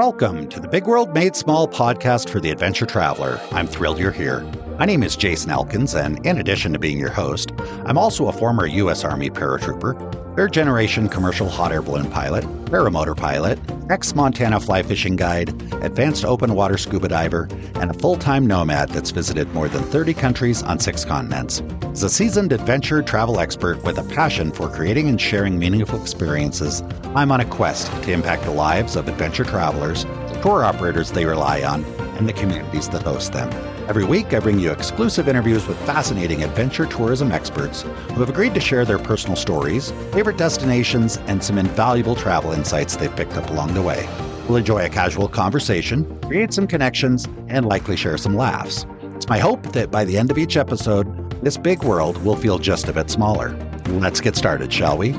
Welcome to the Big World Made Small podcast for the adventure traveler. I'm thrilled you're here. My name is Jason Elkins, and in addition to being your host, I'm also a former U.S. Army paratrooper, third-generation commercial hot air balloon pilot, paramotor pilot, ex-Montana fly fishing guide, advanced open water scuba diver, and a full-time nomad that's visited more than 30 countries on 6 continents. As a seasoned adventure travel expert with a passion for creating and sharing meaningful experiences, I'm on a quest to impact the lives of adventure travelers, the tour operators they rely on, and the communities that host them. Every week, I bring you exclusive interviews with fascinating adventure tourism experts who have agreed to share their personal stories, favorite destinations, and some invaluable travel insights they've picked up along the way. We'll enjoy a casual conversation, create some connections, and likely share some laughs. It's my hope that by the end of each episode, this big world will feel just a bit smaller. Let's get started, shall we?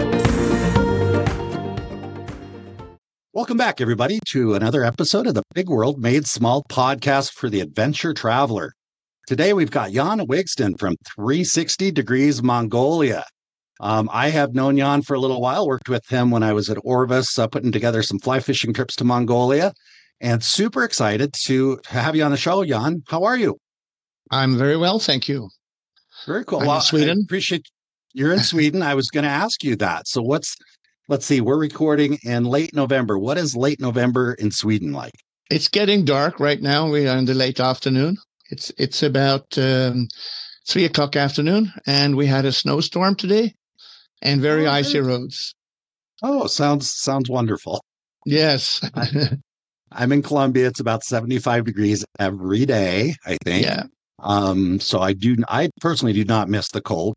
Welcome back, everybody, to another episode of the Big World Made Small podcast for the adventure traveler. Today, we've got Jan Wigston from 360 Degrees Mongolia. I have known Jan for a little while, worked with him when I was at Orvis, putting together some fly fishing trips to Mongolia, and super excited to have you on the show, Jan. How are you? I'm very well, thank you. Very cool. I'm in Sweden. I appreciate you're in Sweden. I was going to ask you that. So let's see, we're recording in late November. What is late November in Sweden like? It's getting dark right now. We are in the late afternoon. It's about 3 o'clock afternoon, and we had a snowstorm today and very icy roads. Oh, sounds wonderful. Yes. I'm in Colombia. It's about 75 degrees every day, I think. Yeah. So I personally do not miss the cold.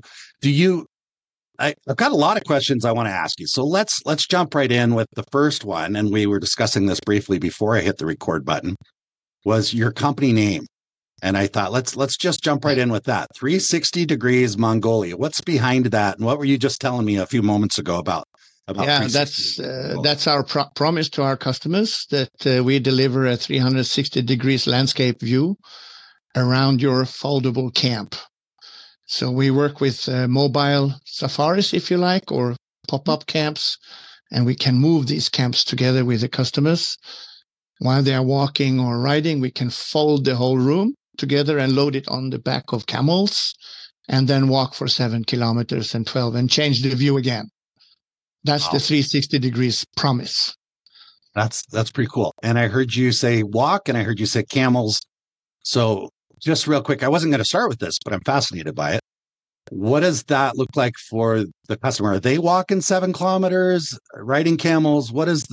I've got a lot of questions I want to ask you. So let's jump right in with the first one. And we were discussing this briefly before I hit the record button, was your company name. And I thought, let's just jump right in with that. 360 Degrees Mongolia. What's behind that? And what were you just telling me a few moments ago about yeah, that's our promise to our customers, that we deliver a 360 degrees landscape view around your foldable camp. So we work with mobile safaris, if you like, or pop-up camps, and we can move these camps together with the customers. While they are walking or riding, we can fold the whole room together and load it on the back of camels, and then walk for 7 kilometers and 12 and change the view again. That's the 360 degrees promise. That's pretty cool. And I heard you say walk, and I heard you say camels. So just real quick, I wasn't going to start with this, but I'm fascinated by it. What does that look like for the customer? Are they walking 7 kilometers, riding camels? What's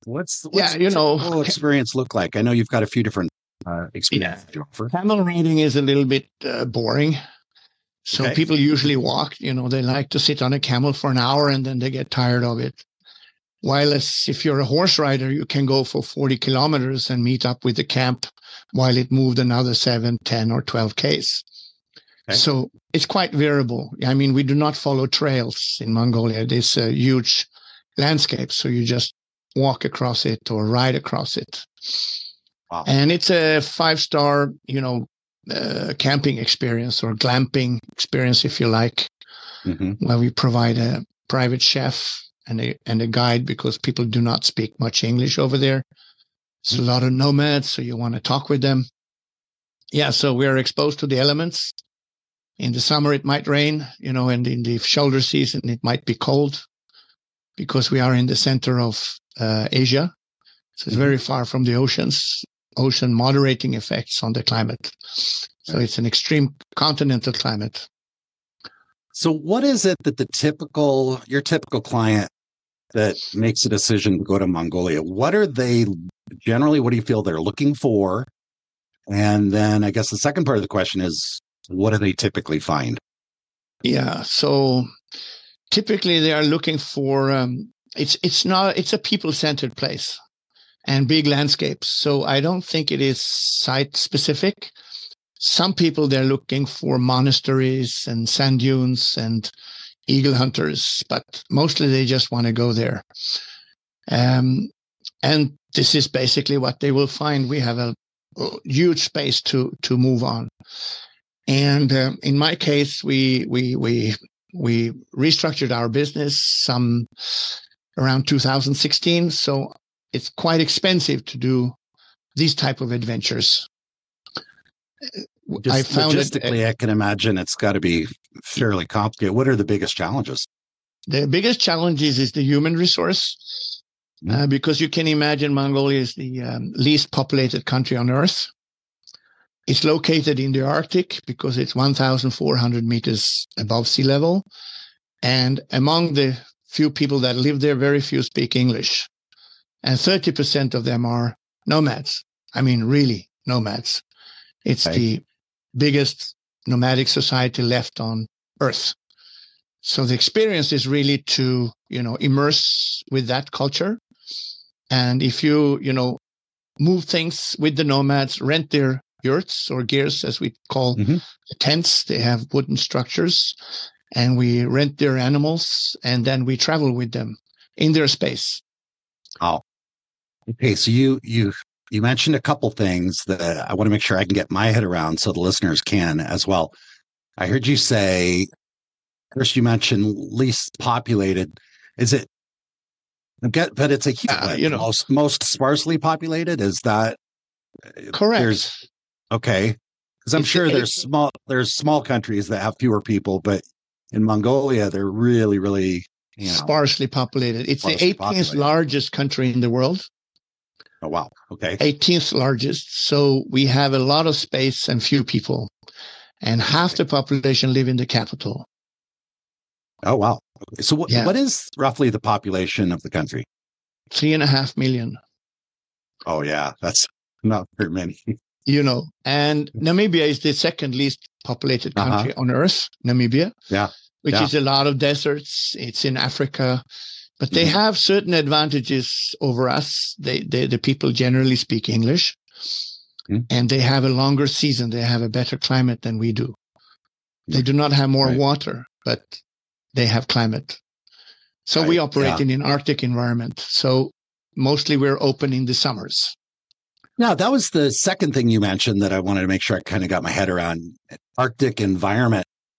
the experience look like? I know you've got a few different experiences to offer. Camel riding is a little bit boring. So people usually walk, they like to sit on a camel for an hour and then they get tired of it. While if you're a horse rider, you can go for 40 kilometers and meet up with the camp while it moved another 7, 10, or 12 Ks. Okay. So it's quite variable. I mean, we do not follow trails in Mongolia. It is a huge landscape, so you just walk across it or ride across it. Wow. And it's a 5-star, camping experience or glamping experience, if you like, where we provide a private chef and a guide, because people do not speak much English over there. It's a lot of nomads, so you want to talk with them. Yeah, so we are exposed to the elements. In the summer, it might rain, and in the shoulder season, it might be cold, because we are in the center of Asia. So it's very far from the ocean moderating effects on the climate. So it's an extreme continental climate. So what is it that your typical client that makes a decision to go to Mongolia, what do you feel they're looking for? And then I guess the second part of the question is, what do they typically find? Yeah, so typically they are looking for, it's a people-centered place and big landscapes. So I don't think it is site-specific. Some people, they're looking for monasteries and sand dunes and eagle hunters, but mostly they just want to go there. And this is basically what they will find. We have a huge space to move on. And in my case, we restructured our business around 2016. So it's quite expensive to do these type of adventures. Just logistically, I can imagine it's got to be fairly complicated. What are the biggest challenges? The biggest challenges is the human resource, because you can imagine Mongolia is the least populated country on Earth. It's located in the Arctic because it's 1,400 meters above sea level. And among the few people that live there, very few speak English. And 30% of them are nomads. I mean, really nomads. It's the biggest nomadic society left on Earth. So the experience is really to, immerse with that culture. And if you, move things with the nomads, rent their yurts or gears, as we call tents. They have wooden structures, and we rent their animals, and then we travel with them in their space. Oh, okay. So you mentioned a couple things that I want to make sure I can get my head around, so the listeners can as well. I heard you say first. You mentioned least populated. Is it? But it's a most sparsely populated. Is that correct? Okay, because I'm sure there's small countries that have fewer people, but in Mongolia, they're really, really sparsely populated. It's the 18th largest country in the world. Oh, wow. Okay. 18th largest. So we have a lot of space and few people, and half the population live in the capital. Oh, wow. Okay. So what is roughly the population of the country? 3.5 million. Oh, yeah. That's not very many. And Namibia is the second least populated country on Earth, Namibia, which is a lot of deserts. It's in Africa, but they have certain advantages over us. The people generally speak English, and they have a longer season. They have a better climate than we do. They do not have more water, but they have climate. So we operate in an Arctic environment. So mostly we're open in the summers. Now, that was the second thing you mentioned that I wanted to make sure I kind of got my head around. Arctic environment,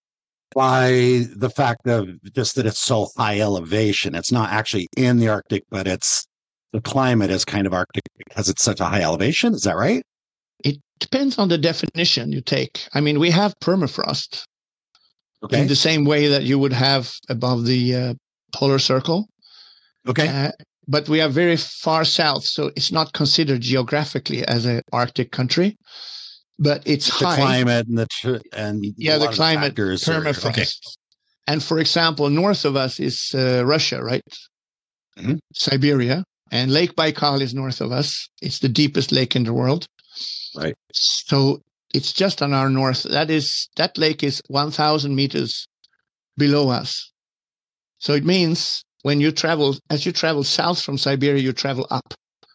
by the fact of just that it's so high elevation. It's not actually in the Arctic, but the climate is kind of Arctic because it's such a high elevation. Is that right? It depends on the definition you take. I mean, we have permafrost in the same way that you would have above the polar circle. Okay. But we are very far south, so it's not considered geographically as an Arctic country. But it's high. The climate and the climate, permafrost. Okay. And for example, north of us is Russia, right? Siberia, and Lake Baikal is north of us. It's the deepest lake in the world. Right. So it's just on our north. That lake is 1,000 meters below us. So it means as you travel south from Siberia, you travel up.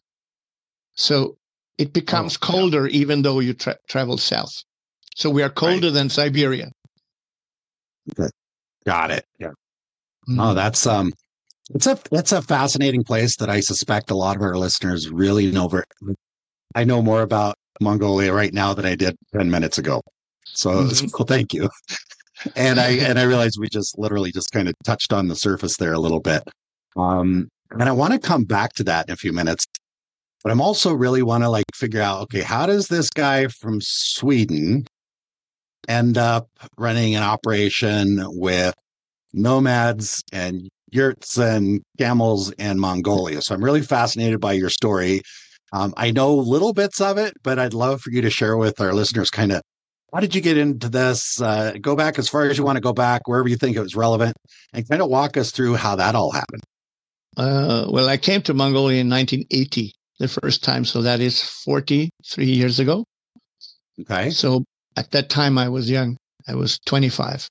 So it becomes colder even though you travel south. So we are colder than Siberia. Okay. Got it. Yeah. Oh, that's it's a fascinating place that I suspect a lot of our listeners really know. I know more about Mongolia right now than I did 10 minutes ago. So thank you. And I realized we just literally just kind of touched on the surface there a little bit. And I want to come back to that in a few minutes, but I'm also really want to figure out, okay, how does this guy from Sweden end up running an operation with nomads and yurts and camels in Mongolia? So I'm really fascinated by your story. I know little bits of it, but I'd love for you to share with our listeners kind of, how did you get into this? Go back as far as you want to go back, wherever you think it was relevant, and kind of walk us through how that all happened. Well, I came to Mongolia in 1980, the first time. So that is 43 years ago. Okay. So at that time, I was young. I was 25.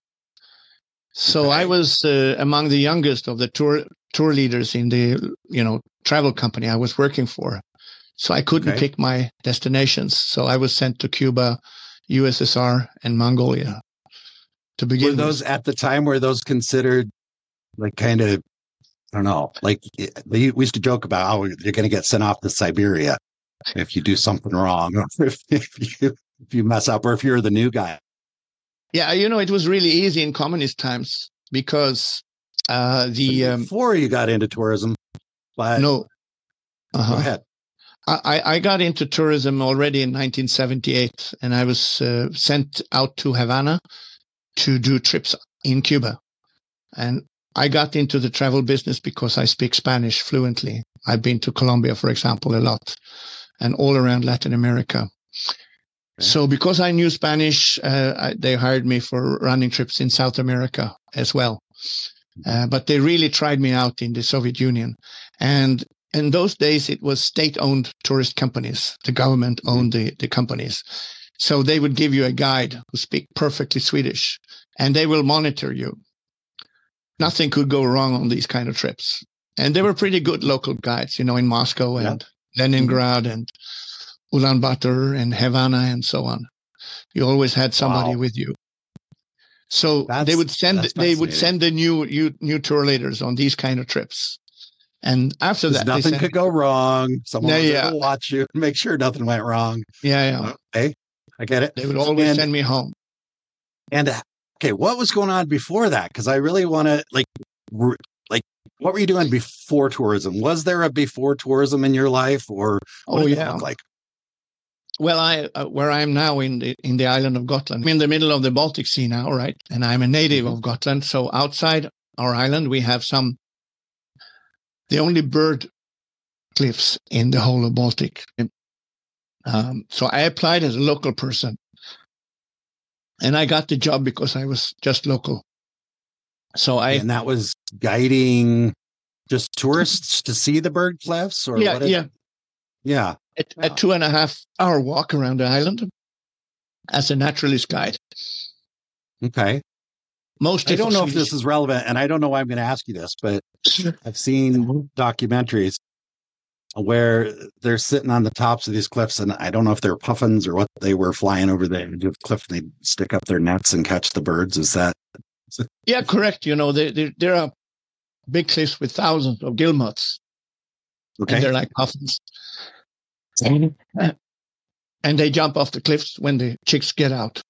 So I was among the youngest of the tour leaders in the travel company I was working for. So I couldn't pick my destinations. So I was sent to Cuba, USSR, and Mongolia to begin. Were those at the time? Were those considered kind of, I don't know, we used to joke about how you're going to get sent off to Siberia if you do something wrong, or if you mess up, or if you're the new guy. Yeah, it was really easy in communist times because before you got into tourism, but no. Go ahead. I got into tourism already in 1978, and I was sent out to Havana to do trips in Cuba. And I got into the travel business because I speak Spanish fluently. I've been to Colombia, for example, a lot, and all around Latin America. Okay. So because I knew Spanish, they hired me for running trips in South America as well. But they really tried me out in the Soviet Union. And in those days, it was state-owned tourist companies. The government owned the companies. So they would give you a guide who speak perfectly Swedish, and they will monitor you. Nothing could go wrong on these kind of trips. And they were pretty good local guides, in Moscow and Leningrad and Ulaanbaatar and Havana and so on. You always had somebody with you. So they would send the new tour leaders on these kind of trips. And after that, nothing could go wrong. Someone would watch you and make sure nothing went wrong. Yeah. Okay, I get it. They would always send me home. And okay, what was going on before that? Because I really want to what were you doing before tourism? Was there a before tourism in your life, or what did it look like? Well, where I am now in the island of Gotland, I'm in the middle of the Baltic Sea now, right? And I'm a native of Gotland. So outside our island, we have the only bird cliffs in the whole of Baltic. So I applied as a local person. And I got the job because I was just local. And that was guiding just tourists to see the bird cliffs? Or Yeah. A 2.5 hour walk around the island as a naturalist guide. Okay. I don't know if this is relevant, and I don't know why I'm going to ask you this, but I've seen documentaries where they're sitting on the tops of these cliffs, and I don't know if they're puffins or what they were flying over the cliff, and they stick up their nets and catch the birds. Is that? Yeah, correct. There are big cliffs with thousands of guillemots. Okay. And they're like puffins. And they jump off the cliffs when the chicks get out.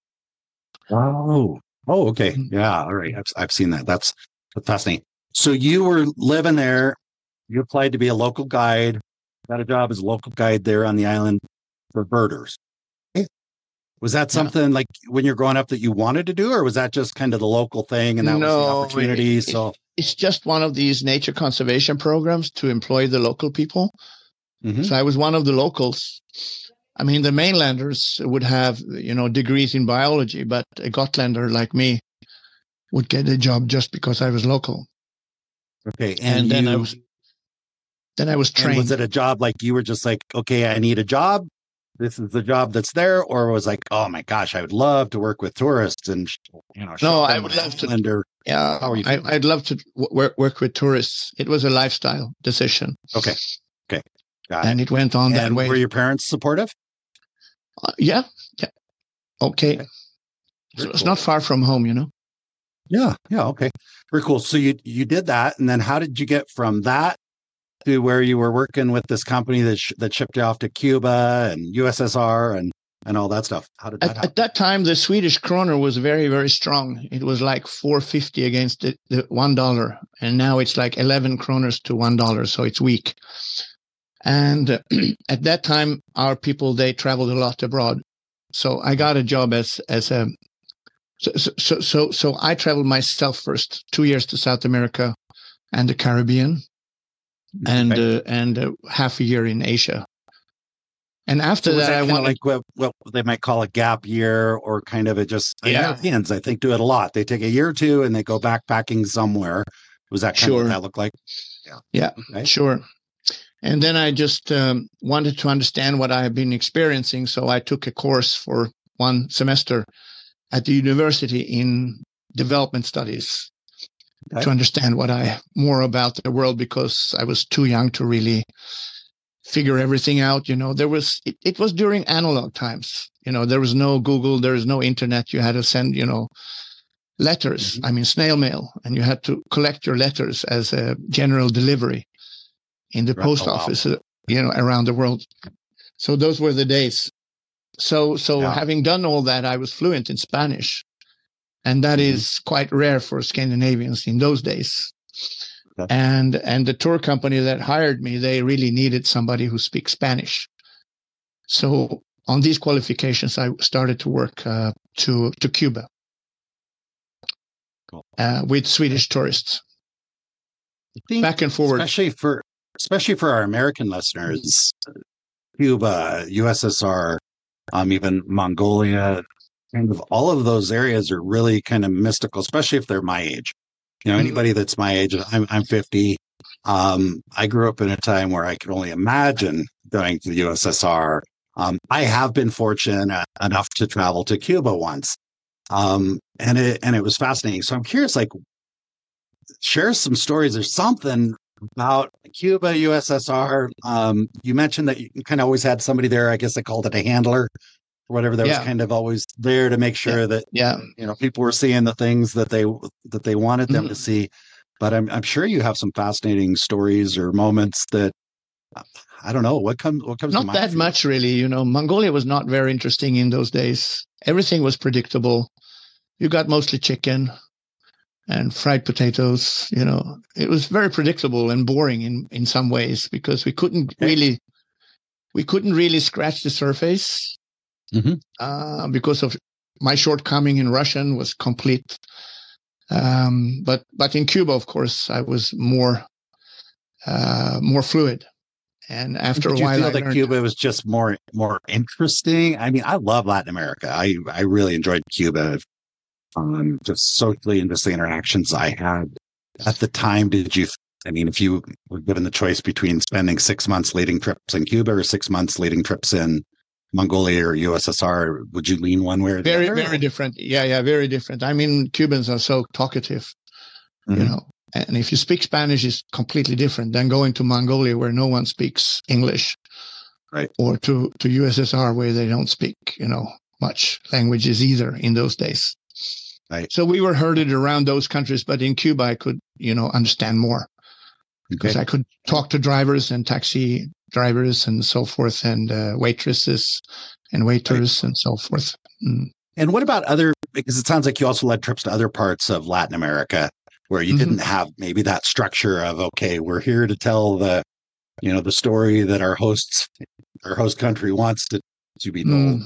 Oh, okay. Yeah. All right. I've seen that. That's fascinating. So you were living there. You applied to be a local guide, got a job as a local guide there on the island for birders. Was that something like when you're growing up that you wanted to do, or was that just kind of the local thing and that was the opportunity? It's just one of these nature conservation programs to employ the local people. Mm-hmm. So I was one of the locals. I mean, the mainlanders would have, degrees in biology, but a Gotlander like me would get a job just because I was local. Okay. And then I was trained. Was it a job like you were just like, okay, I need a job. This is the job that's there, or was like, oh my gosh, I would love to work with tourists and No, I would love to. Yeah, I'd love to work with tourists. It was a lifestyle decision. Okay, got and it went on that way. Were your parents supportive? Yeah. Okay. So it's not far from home, Yeah. Okay. Very cool. So you did that, and then how did you get from that to where you were working with this company that shipped you off to Cuba and USSR and all that stuff? How did that happen? At that time, the Swedish kroner was very, very strong. It was like 4.50 against the $1, and now it's like 11 kroners to $1, so it's weak. And at that time, our people, they traveled a lot abroad. So I got a job as a so I traveled myself first, 2 years to South America and the Caribbean. And half a year in Asia. And after that, I went what they might call a gap year, or kind of Europeans, I think, do it a lot. They take a year or two and they go backpacking somewhere. Was that kind of what that looked like? Yeah, okay. Sure. And then I just wanted to understand what I had been experiencing. So I took a course for 1 semester at the university in development studies. Okay. To understand more about the world, because I was too young to really figure everything out. It was during analog times. There was no Google, there was no internet. You had to send, letters. Mm-hmm. I mean, snail mail, and you had to collect your letters as a general delivery in the post office, around the world. So those were the days. So having done all that, I was fluent in Spanish. And that is quite rare for Scandinavians in those days. And the tour company that hired me, they really needed somebody who speaks Spanish. So on these qualifications, I started to work to Cuba with Swedish tourists, back and forward. Especially for our American listeners, Cuba, USSR, even Mongolia, kind of all of those areas are really kind of mystical, especially if they're my age. You know, anybody that's my age, I'm 50. I grew up in a time where I could only imagine going to the USSR. I have been fortunate enough to travel to Cuba once. And it was fascinating. So I'm curious, like, share some stories or something about Cuba, USSR. You mentioned that you kind of always had somebody there. I guess they called it a handler or whatever. That was kind of always there to make sure that people were seeing the things that they wanted them to see. But I'm sure you have some fascinating stories or moments that I don't know what comes not to mind. Not that much, really. You know, Mongolia was not very interesting in those days. Everything was predictable. You got mostly chicken and fried potatoes. You know, it was very predictable and boring in some ways because we couldn't really scratch the surface because of my shortcoming in Russian was complete. But in Cuba, of course, I was more fluid. And after a while, I feel that Cuba was just more interesting. I mean, I love Latin America. I really enjoyed Cuba. Just socially and just the interactions I had at the time. If you were given the choice between spending 6 months leading trips in Cuba or 6 months leading trips in Mongolia or USSR, would you lean one way or the other? Very different. Yeah, very different. I mean, Cubans are so talkative, you know, and if you speak Spanish, it's completely different than going to Mongolia where no one speaks English, right? Or to USSR where they don't speak, you know, much languages either in those days. Right. So we were herded around those countries, but in Cuba, I could, you know, understand more because I could talk to drivers and taxi drivers and so forth, and waitresses and waiters and so forth. And what about because it sounds like you also led trips to other parts of Latin America where you didn't have maybe that structure of, okay, we're here to tell the story that our host country wants to be told.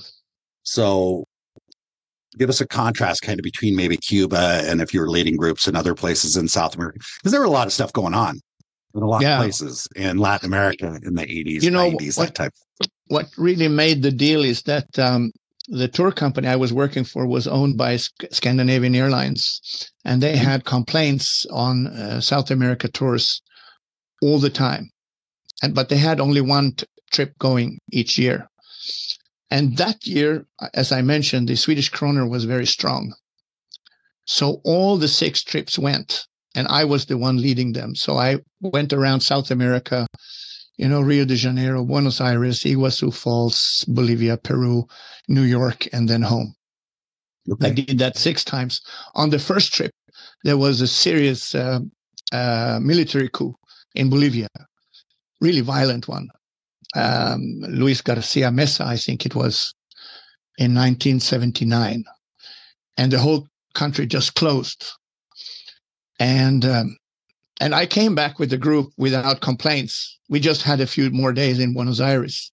So give us a contrast kind of between maybe Cuba and if you were leading groups in other places in South America, because there were a lot of stuff going on in a lot of places in Latin America in the 80s, 90s, that type. What really made the deal is that the tour company I was working for was owned by Scandinavian Airlines, and they had complaints on South America tours all the time. But they had only one trip going each year. And that year, as I mentioned, the Swedish kroner was very strong. So all the 6 trips went, and I was the one leading them. So I went around South America, you know, Rio de Janeiro, Buenos Aires, Iguazu Falls, Bolivia, Peru, New York, and then home. Okay. I did that 6 times. On the first trip, there was a serious military coup in Bolivia, really violent one. Luis Garcia Mesa, I think it was, in 1979. And the whole country just closed. And I came back with the group without complaints. We just had a few more days in Buenos Aires.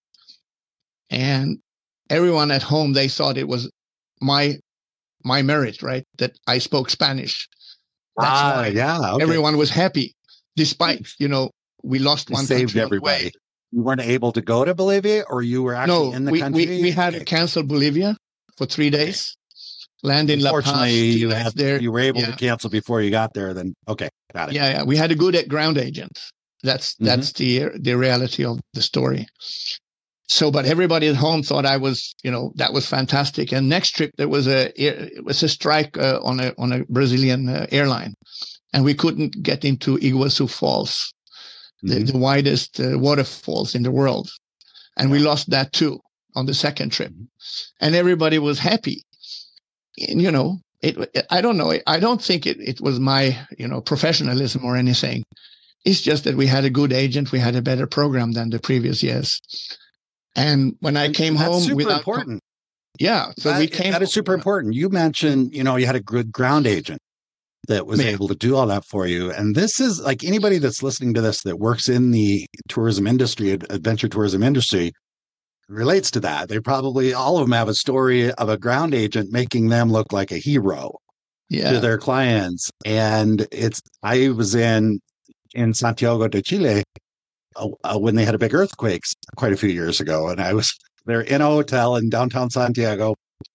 And everyone at home, they thought it was my merit, right? That I spoke Spanish. That's why okay. Everyone was happy, despite, you know, we lost one saved everybody. You weren't able to go to Bolivia, or you were actually in the country? We had to cancel Bolivia for 3 days. Land in La Paz. Unfortunately, you were able to cancel before you got there. Then got it. Yeah. We had a good ground agent. That's the reality of the story. So, but everybody at home thought I was, you know, that was fantastic. And next trip there was a strike on a Brazilian airline, and we couldn't get into Iguazu Falls, the widest waterfalls in the world, and we lost that too on the second trip, and everybody was happy. And, you know, I don't know. I don't think it was my, you know, professionalism or anything. It's just that we had a good agent. We had a better program than the previous years. And when I came home, super important. So that is super important. You mentioned, you know, you had a good ground agent. that was able to do all that for you. And this is like anybody that's listening to this that works in the tourism industry, adventure tourism industry, relates to that. They probably, all of them have a story of a ground agent making them look like a hero to their clients. And I was in Santiago de Chile when they had a big earthquake quite a few years ago. And I was there in a hotel in downtown Santiago,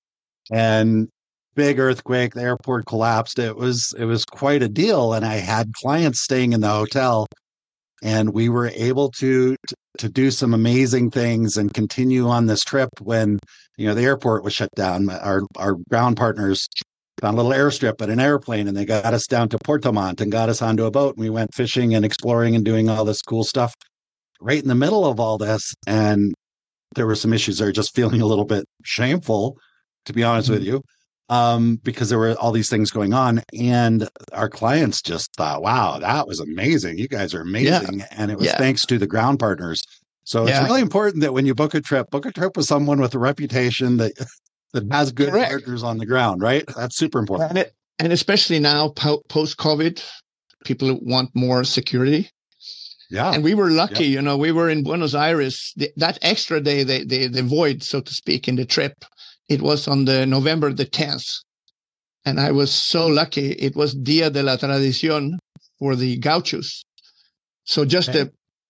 and big earthquake, the airport collapsed. It was quite a deal. And I had clients staying in the hotel, and we were able to do some amazing things and continue on this trip when, the airport was shut down. Our ground partners found a little airstrip at an airplane, and they got us down to Puerto Montt and got us onto a boat. And we went fishing and exploring and doing all this cool stuff right in the middle of all this. And there were some issues that are just feeling a little bit shameful, to be honest with you, because there were all these things going on. And our clients just thought, wow, that was amazing. You guys are amazing. Yeah. And it was thanks to the ground partners. So it's really important that when you book a trip with someone with a reputation that has good partners on the ground, right? That's super important. And especially now, post-COVID, people want more security. Yeah. And we were lucky, we were in Buenos Aires. That extra day, the void, so to speak, in the trip, it was on the November the 10th. And I was so lucky. It was Dia de la Tradición for the Gauchos. So just a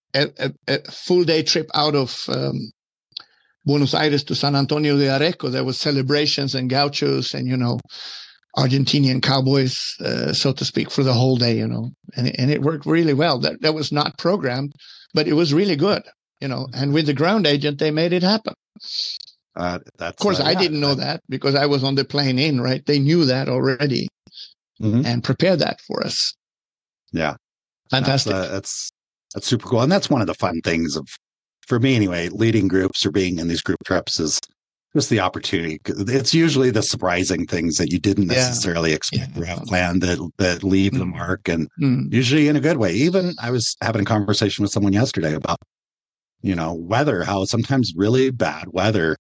full day trip out of Buenos Aires to San Antonio de Areco. There was celebrations and Gauchos and, Argentinian cowboys, so to speak, for the whole day, and it worked really well. That was not programmed, but it was really good, and with the ground agent, they made it happen. Of course, I didn't know that because I was on the plane in, right? They knew that already and prepared that for us. Yeah. Fantastic. That's super cool. And that's one of the fun things for me anyway, leading groups or being in these group trips is just the opportunity. It's usually the surprising things that you didn't necessarily expect or have planned that leave the mark, and usually in a good way. Even I was having a conversation with someone yesterday about, weather, how sometimes really bad weather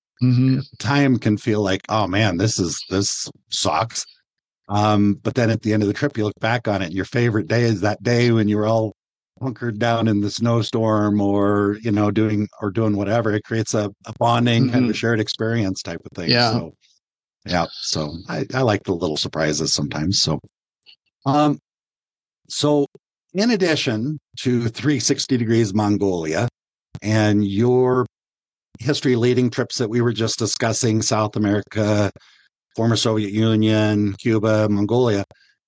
time can feel like, oh man, this sucks. But then at the end of the trip, you look back on it, and your favorite day is that day when you were all hunkered down in the snowstorm or, doing whatever. It creates a bonding kind of a shared experience type of thing. Yeah. So, So I like the little surprises sometimes. So, so in addition to 360 Degrees Mongolia and your history leading trips that we were just discussing, South America, former Soviet Union, Cuba, Mongolia,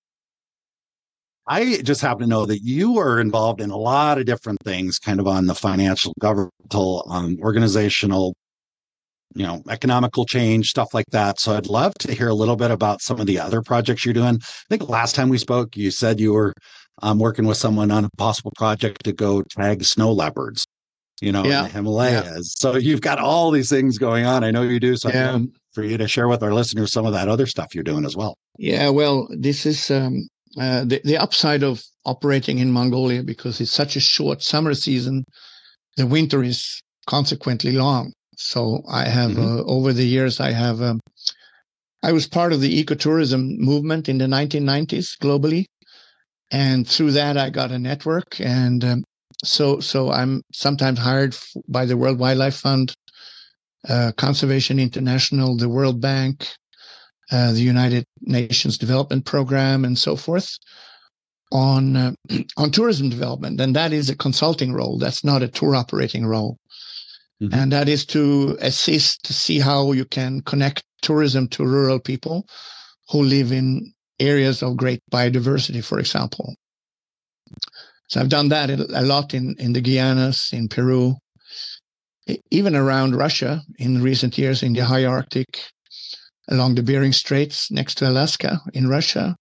I just happen to know that you are involved in a lot of different things, kind of on the financial, governmental, organizational, economical change, stuff like that. So I'd love to hear a little bit about some of the other projects you're doing. I think last time we spoke, you said you were working with someone on a possible project to go tag snow leopards, in the Himalayas. Yeah. So you've got all these things going on. I know you do. So I'd love for you to share with our listeners some of that other stuff you're doing as well. Yeah, well, this is the upside of operating in Mongolia, because it's such a short summer season. The winter is consequently long. So I have over the years, I was part of the ecotourism movement in the 1990s globally, and through that I got a network, and so I'm sometimes hired by the World Wildlife Fund, Conservation International, the World Bank, the United Nations Development Program, and so forth, on tourism development. And that is a consulting role. That's not a tour operating role. And that is to assist to see how you can connect tourism to rural people who live in areas of great biodiversity, for example. So I've done that a lot in the Guianas, in Peru, even around Russia in recent years, in the high Arctic, along the Bering Straits next to Alaska in Russia,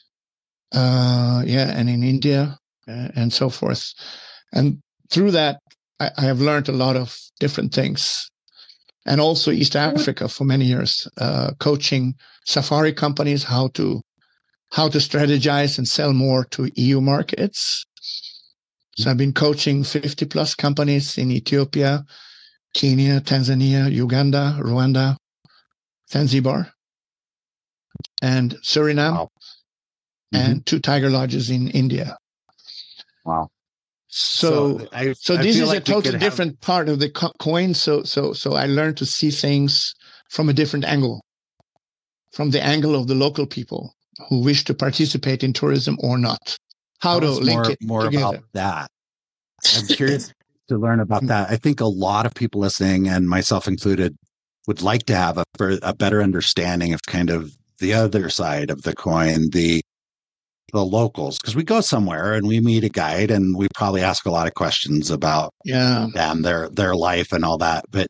and in India, and so forth. And through that, I have learned a lot of different things. And also East Africa for many years, coaching safari companies how to strategize and sell more to EU markets. So I've been coaching 50 plus companies in Ethiopia, Kenya, Tanzania, Uganda, Rwanda, Zanzibar, and Suriname. Wow. and 2 tiger lodges in India. Wow. So this is like a totally different part of the coin. So I learned to see things from a different angle, from the angle of the local people who wish to participate in tourism or not. How to link it more together. About that. I'm curious to learn about that. I think a lot of people listening, and myself included, would like to have a better understanding of kind of the other side of the coin, the locals, because we go somewhere and we meet a guide and we probably ask a lot of questions about them, their life and all that. But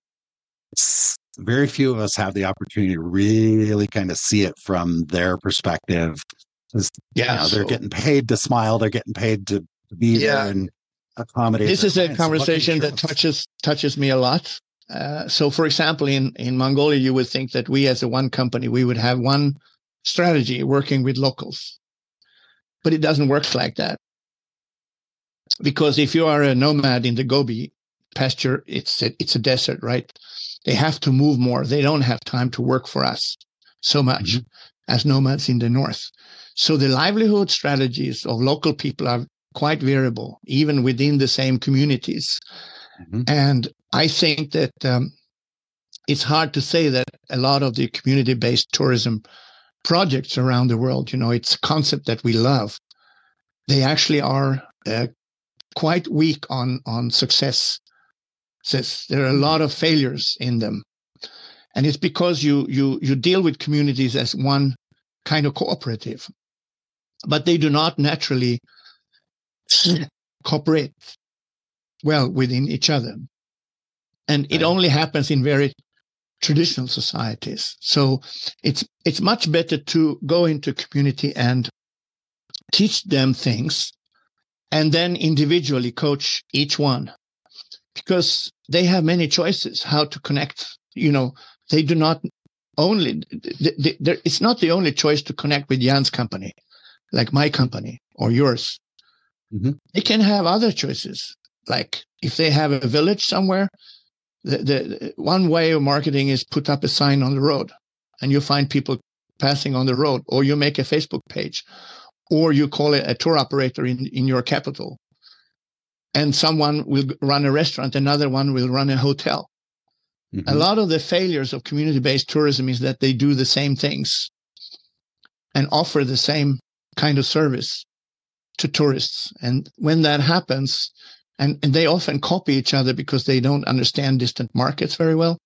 very few of us have the opportunity to really kind of see it from their perspective. They're getting paid to smile. They're getting paid to be there and accommodate. This is a conversation that touches me a lot. So, for example, in Mongolia, you would think that we as a one company, we would have one strategy working with locals. But it doesn't work like that. Because if you are a nomad in the Gobi pasture, it's a desert, right? They have to move more. They don't have time to work for us so much as nomads in the north. So the livelihood strategies of local people are quite variable, even within the same communities. And I think that it's hard to say that a lot of the community-based tourism projects around the world, it's a concept that we love. They actually are quite weak on success. There are a lot of failures in them. And it's because you deal with communities as one kind of cooperative, but they do not naturally cooperate well within each other. And it only happens in very traditional societies. So it's much better to go into community and teach them things and then individually coach each one, because they have many choices how to connect. They do not only, it's not the only choice to connect with Jan's company, like my company or yours. They can have other choices. Like if they have a village somewhere, the one way of marketing is put up a sign on the road and you find people passing on the road, or you make a Facebook page, or you call it a tour operator in your capital. And someone will run a restaurant, another one will run a hotel. A lot of the failures of community-based tourism is that they do the same things and offer the same kind of service to tourists. And when that happens, and they often copy each other because they don't understand distant markets very well.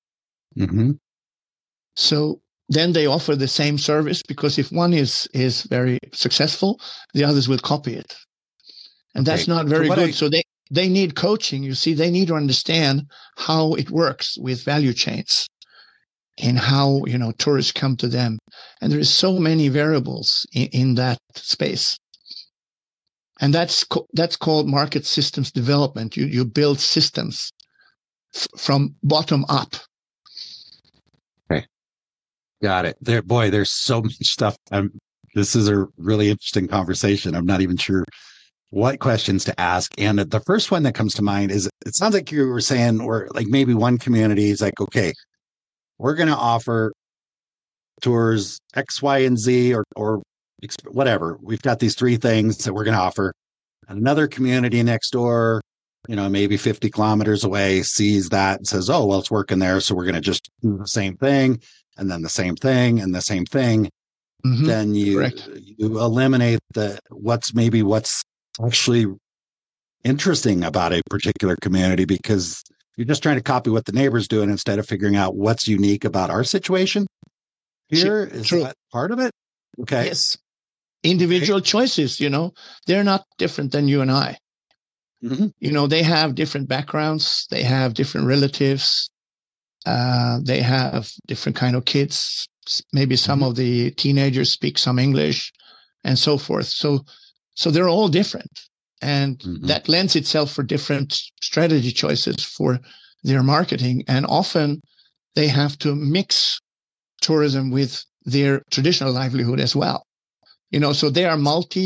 So then they offer the same service, because if one is very successful, the others will copy it. And that's not very good. So they need coaching. You see, they need to understand how it works with value chains and how, tourists come to them. And there is so many variables in that space. And that's called market systems development. You build systems from bottom up. Okay. Got it. There's so much stuff. This is a really interesting conversation. I'm not even sure what questions to ask. And the first one that comes to mind is, it sounds like you were saying, or like maybe one community is like, okay, we're going to offer tours X, Y, and Z, or whatever. We've got these 3 things that we're going to offer. And another community next door, maybe 50 kilometers away, sees that and says, oh, well, it's working there, so we're going to just do the same thing, and then the same thing, and the same thing. Then you eliminate what's actually interesting about a particular community, because you're just trying to copy what the neighbor's doing instead of figuring out what's unique about our situation here. Is that part of it? Okay. Yes. Individual choices, they're not different than you and I. They have different backgrounds. They have different relatives. They have different kind of kids. Maybe some of the teenagers speak some English and so forth. So they're all different. And that lends itself for different strategy choices for their marketing. And often they have to mix tourism with their traditional livelihood as well. So they are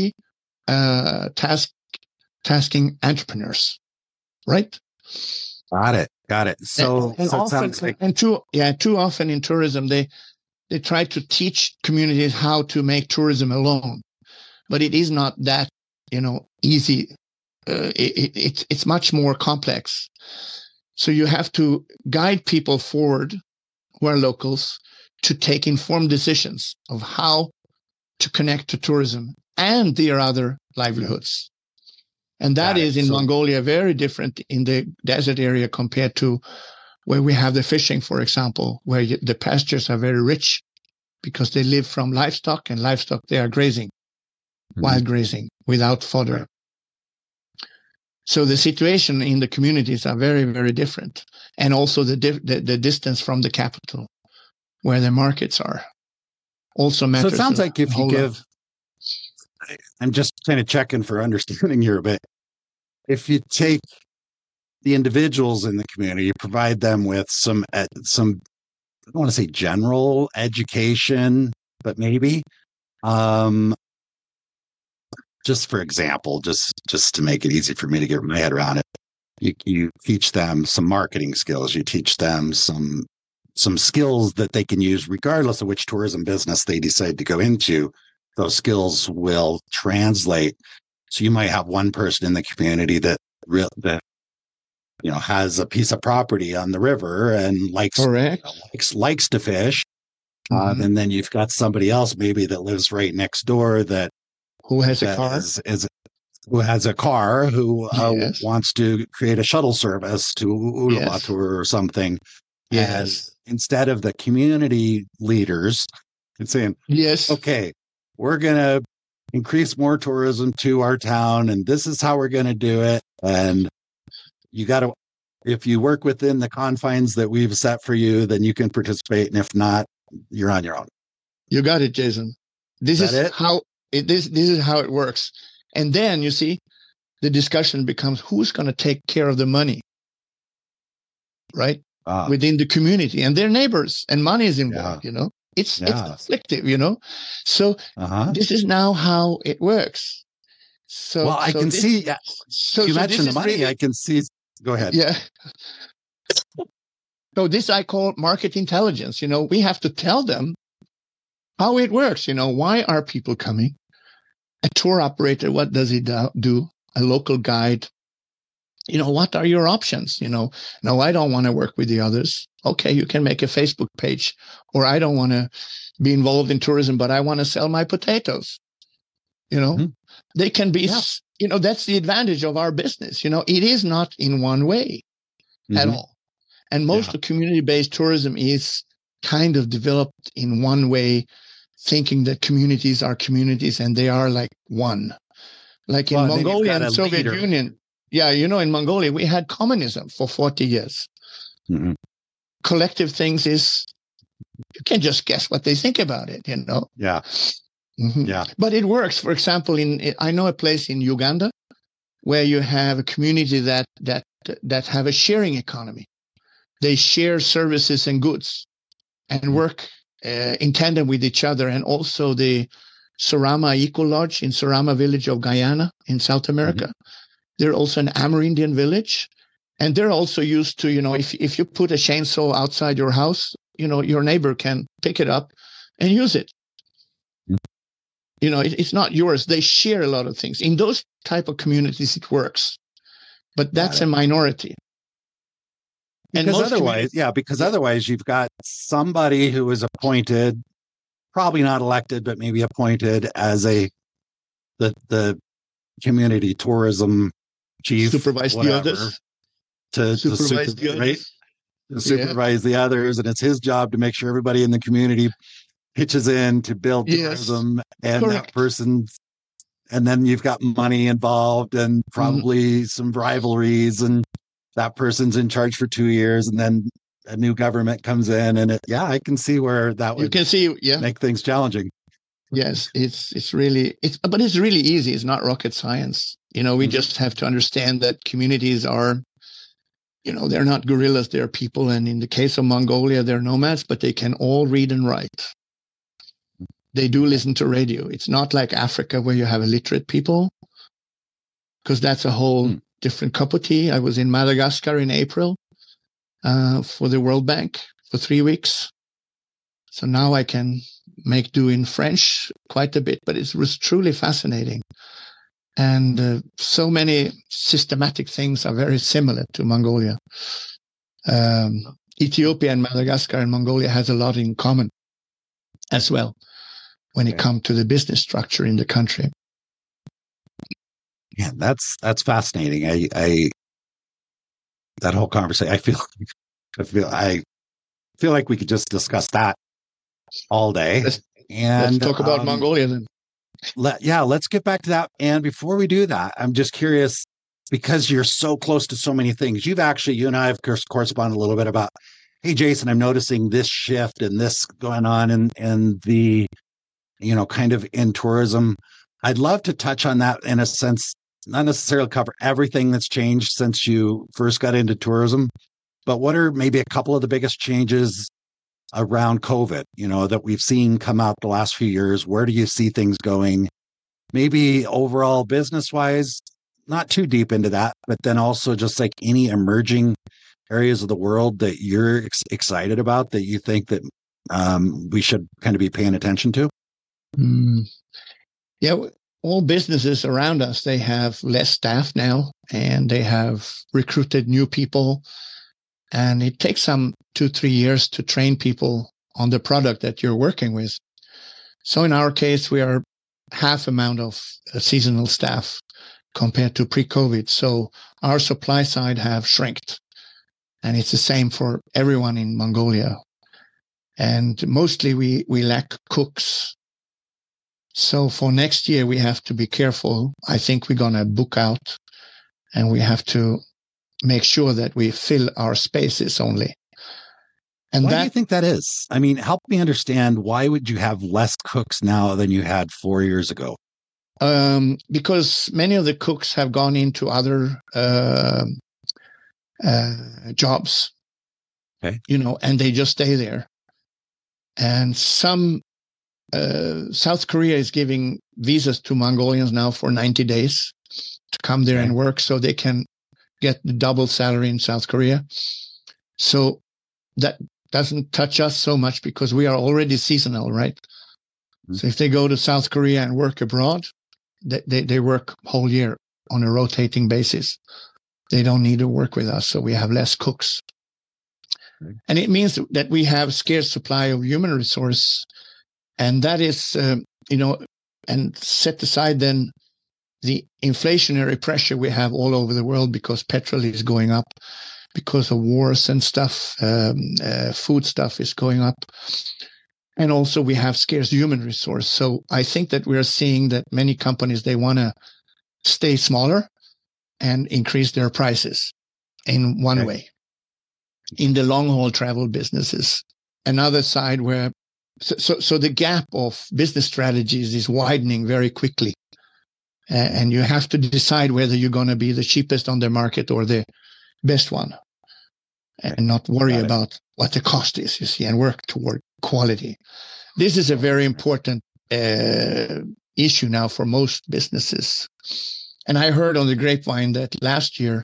tasking entrepreneurs, right? Got it. So and so often, it sounds like, too often in tourism, they try to teach communities how to make tourism alone, but it is not that, easy. It's much more complex. So you have to guide people forward who are locals to take informed decisions of how to connect to tourism and their other livelihoods. And that is in Mongolia very different in the desert area compared to where we have the fishing, for example, where the pastures are very rich because they live from livestock, and livestock, they are grazing, wild grazing, without fodder. So the situation in the communities are very, very different. And also the distance from the capital, where the markets are, also matters. So it sounds like if you give, I'm just kind of checking for understanding here a bit. If you take the individuals in the community, you provide them with some, I don't want to say general education, but maybe, just for example, just to make it easy for me to get my head around it, you teach them some marketing skills. You teach them some skills that they can use regardless of which tourism business they decide to go into. Those skills will translate. So you might have one person in the community that has a piece of property on the river and likes to fish. And then you've got somebody else maybe that lives right next door who has a car, who wants to create a shuttle service to Uluwatu or something. Yes. And instead of the community leaders saying, okay, we're going to increase more tourism to our town, and this is how we're going to do it. And you got to, if you work within the confines that we've set for you, then you can participate. And if not, you're on your own. You got it, Jason. This is how it works. And then you see the discussion becomes who's going to take care of the money, right? Within the community and their neighbors, and money is involved, It's conflictive, So this is now how it works. So I can see. You mentioned the money. Really, I can see. Go ahead. Yeah. So this I call market intelligence. We have to tell them how it works. Why are people coming? A tour operator, what does he do? A local guide. What are your options? No, I don't want to work with the others. Okay, you can make a Facebook page. Or I don't want to be involved in tourism, but I want to sell my potatoes. They can be, that's the advantage of our business. It is not in one way at all. And most of community-based tourism is kind of developed in one way, thinking that communities are communities and they are like one. Like in Mongolia and Soviet Union. Yeah, in Mongolia, we had communism for 40 years. Collective things is, you can just guess what they think about it, Yeah. Yeah. But it works. For example, I know a place in Uganda where you have a community that have a sharing economy. They share services and goods and work in tandem with each other. And also the Surama Eco Lodge in Surama village of Guyana in South America. They're also an Amerindian village. And they're also used to, if you put a chainsaw outside your house, your neighbor can pick it up and use it. It's not yours. They share a lot of things. In those type of communities, it works. But that's a minority. Because otherwise you've got somebody who is appointed, probably not elected, but maybe appointed as the community tourism chief, supervise the others, to supervise the others, and it's his job to make sure everybody in the community pitches in to build tourism, and that person's, and then you've got money involved and probably some rivalries, and that person's in charge for 2 years, and then a new government comes in, and I can see where that would make things challenging. Yes, it's really easy. It's not rocket science. We just have to understand that communities are, they're not gorillas, they're people. And in the case of Mongolia, they're nomads, but they can all read and write. They do listen to radio. It's not like Africa where you have illiterate people, because that's a whole different cup of tea. I was in Madagascar in April for the World Bank for 3 weeks. So now I can make do in French quite a bit, but it was truly fascinating. And so many systematic things are very similar to Mongolia. Ethiopia and Madagascar and Mongolia has a lot in common as well when it comes to the business structure in the country. Yeah, that's fascinating. I that whole conversation, I feel like we could just discuss that all day. Let's talk about Mongolia then. Let's get back to that. And before we do that, I'm just curious, because you're so close to so many things. You and I have corresponded a little bit about, hey, Jason, I'm noticing this shift and this going on in the, kind of in tourism. I'd love to touch on that in a sense, not necessarily cover everything that's changed since you first got into tourism, but what are maybe a couple of the biggest changes around COVID, that we've seen come out the last few years? Where do you see things going? Maybe overall business wise, not too deep into that, but then also just like any emerging areas of the world that you're excited about that you think that we should kind of be paying attention to? Yeah, all businesses around us, they have less staff now, and they have recruited new people. And it takes some 2-3 years to train people on the product that you're working with. So in our case, we are half amount of seasonal staff compared to pre-COVID. So our supply side have shrinked. And it's the same for everyone in Mongolia. And mostly we lack cooks. So for next year, we have to be careful. I think we're going to book out, and we have to make sure that we fill our spaces only. And why do you think that is? I mean, help me understand, why would you have less cooks now than you had 4 years ago? Because many of the cooks have gone into other jobs, okay, and they just stay there. And some South Korea is giving visas to Mongolians now for 90 days to come there and work, so they can get the double salary in South Korea. So that doesn't touch us so much because we are already seasonal, right? Mm-hmm. So if they go to South Korea and work abroad, they work whole year on a rotating basis. They don't need to work with us, so we have less cooks. Right. And it means that we have scarce supply of human resource, and that is, and set aside then the inflationary pressure we have all over the world because petrol is going up, because of wars and stuff, food stuff is going up. And also we have scarce human resource. So I think that we're seeing that many companies, they want to stay smaller and increase their prices in one way. In the long haul travel businesses, another side where, so the gap of business strategies is widening very quickly. And you have to decide whether you're going to be the cheapest on the market or the best one, and not worry about what the cost is, you see, and work toward quality. This is a very important issue now for most businesses. And I heard on the grapevine that last year,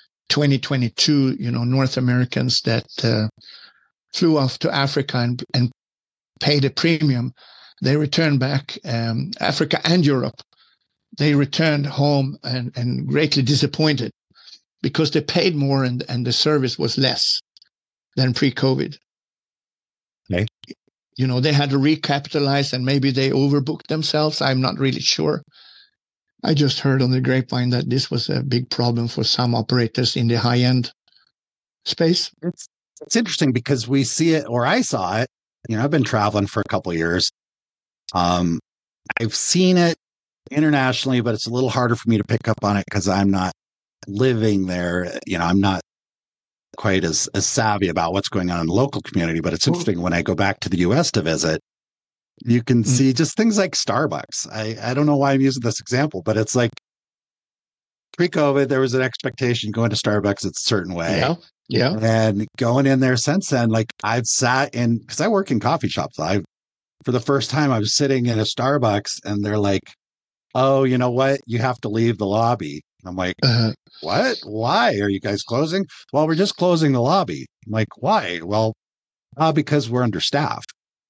2022, North Americans that flew off to Africa and paid a premium, they returned back, Africa and Europe. They returned home and greatly disappointed because they paid more and the service was less than pre-COVID. Okay. They had to recapitalize and maybe they overbooked themselves. I'm not really sure. I just heard on the grapevine that this was a big problem for some operators in the high-end space. It's interesting because we see it, or I saw it. I've been traveling for a couple of years. I've seen it internationally, but it's a little harder for me to pick up on it because I'm not living there. I'm not quite as savvy about what's going on in the local community. But it's interesting when I go back to the US to visit, you can see just things like Starbucks. I don't know why I'm using this example, but it's like pre-COVID, there was an expectation going to Starbucks, it's a certain way. Yeah. And going in there since then, like I've sat in, because I work in coffee shops. For the first time, I was sitting in a Starbucks and they're like, oh, you know what? You have to leave the lobby. I'm like, what? Why are you guys closing? Well, we're just closing the lobby. I'm like, why? Well, because we're understaffed.